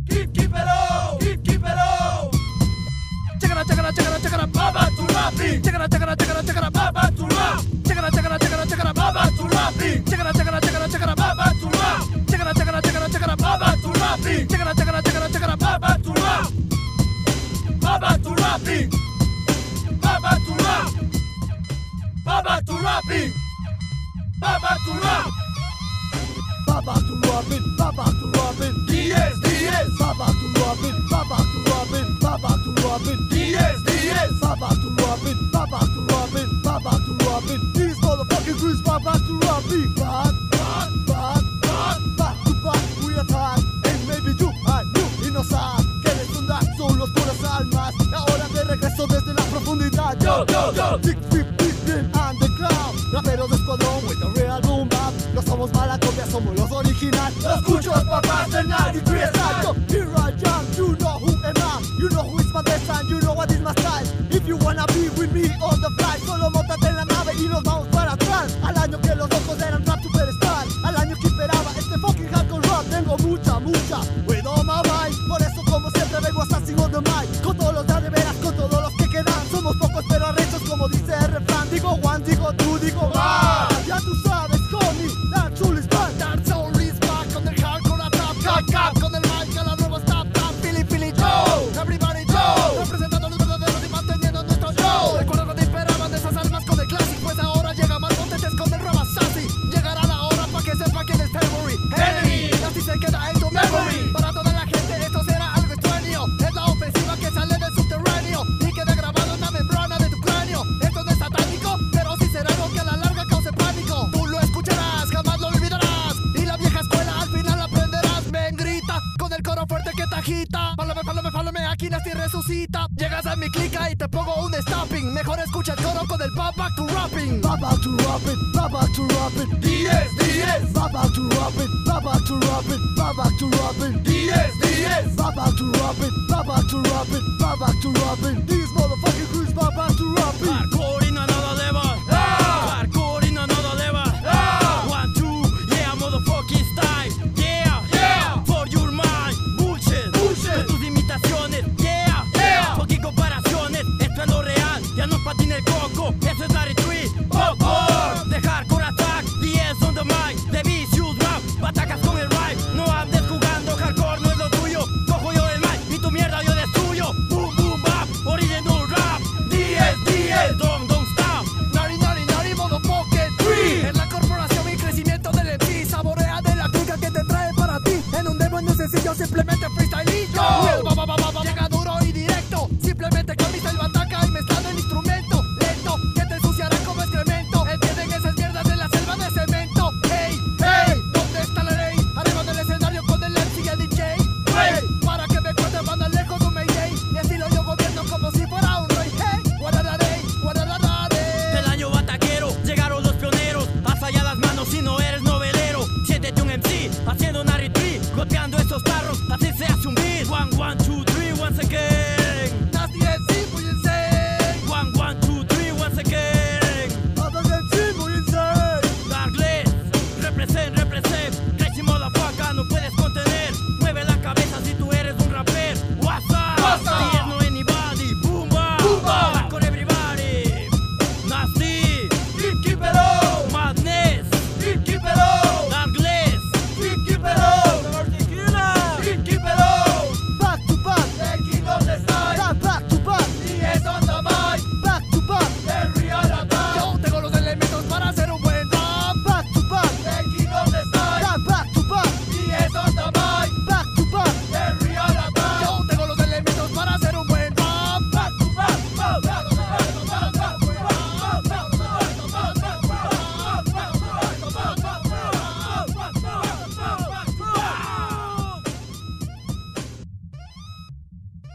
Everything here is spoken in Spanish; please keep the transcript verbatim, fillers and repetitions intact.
Keep, keep it low, keep, keep it low. Check it out, check it out, check it out, check it out, Baba to rapping. Check it out, check it out, check it out, check it out, Baba to rap. Check it out, check it out, check it out, check it out, Baba to rapping. Check it out, check it out, check it out, check it out, Baba to rap. Check it out, check it out, check it out, check it out, Baba to rapping. Check it out, check it out, check it out, check it out, Baba to rap. Baba to rapping. Baba to rap. Baba to rapping. Baba to rap. Baba to Robin, Baba to Robin, D S, D S. Baba to Robin, Baba to Robin, Baba to Robin, D S, D S. Baba to Robin, Baba to Robin, Baba to Robin. These motherfucking crews, Baba to Robin. Bad, bad, bad, bad, back to back, we attack. And maybe you and you y no sabes que eres un dark son los puras almas. Ahora de regreso desde la profundidad. Yo, yo, yo. Big Flip, Big Flip, underground. Raperos de escuadrón with the real boom bap. No somos mala copia, somos los original. Los cuchos papás del noventa y tres. Yo, here I am, you know who am I. You know who is my best and you know what is my style. If you wanna be with me on the fly, solo montate en la nave y nos vamos para atrás. Al año que los locos eran rap superstar, al año que esperaba este fucking hardcore rap. Tengo mucha, mucha, with all my mind. Por eso como siempre vengo assassin on the mic. Con todos los de veras, con todos los que quedan. Somos pocos pero arrechos como dice el refrán. Digo one, digo two, digo más. Ya tú sabes, homie, that soul is back. That soul is back con el hardcore a tap, cap, cap. Con el mic a la nueva stop, tap, Philly, Philly, Joe. Everybody Joe. Representando a los verdaderos y manteniendo nuestro show. Recuerdo cuando esperaban de esas almas con el classic, pues ahora llega más potentes con el rap sassy. Llegará la hora pa' que sepa quién es Terrory Enemy. Y así se queda en tu memory. Para toda la gente esto será algo extraño. Es la ofensiva que sale del subterráneo y queda grabado en la membrana de tu cráneo. Esto no es satánico, pero sí será algo que a la larga cause pánico. Tú lo escucharás, jamás lo olvidarás. Y la vieja escuela al final aprenderás. Ven, grita con el coro fuerte que te agita. Fálame, fálame, fálame, aquí nací y resucita. Llegas a mi clica y te pongo un stopping. Mejor escucha el coro con el Baba to rapping. Baba to Robin, Baba to Robin, D S, D S. Baba to Robin, Baba to Robin, Baba to Robin, D S, D S. Baba to Robin, Baba to Robin, Baba to Robin. These motherfucking crews, Baba to Robin. Hardcore in another level. Ah! Hardcore in another level. Ah! One, two, yeah, motherfucking style. Yeah, Yeah! for your mind. Bullshit. Bullshit. Con tus imitaciones. Yeah, Yeah! fucking comparaciones. Esto es lo real. Ya no patina el coco. Eso es la retreat. Pop, pop. De hardcore attack. D S on the mic. De vicious rap. Batacas con el rap. No andes jugando. Hardcore no es lo tuyo. Cojo yo el mic y tu mierda yo destruyo. Boom, boom, bap. Original rap. D S, D S. Don't, don't stop. Nari, nari, nari, motherfucking three. En la corporación y crecimiento del M C. Saborea de la clica que te trae para ti. En un demo no es sencillo, simplemente freestylillo. El ba, ba, ba, ba, ba. Llega duro y directo. Simplemente con mi style bataca y mezclando el instrumento. Lento, que te ensuciará como excremento. Entienden esas mierdas de la selva de cemento. Hey, hey, ¿dónde está la ley? Arriba del escenario con el M C y el D J. Hey, para que me cuenten van a lejos de un Mayday. Mi estilo yo gobierno como si fuera un rey. Hey, guardaré, guardaré. Del año bataquero llegaron los pioneros. Haz allá las manos si no eres novelero. Siéntete un M C haciendo una rit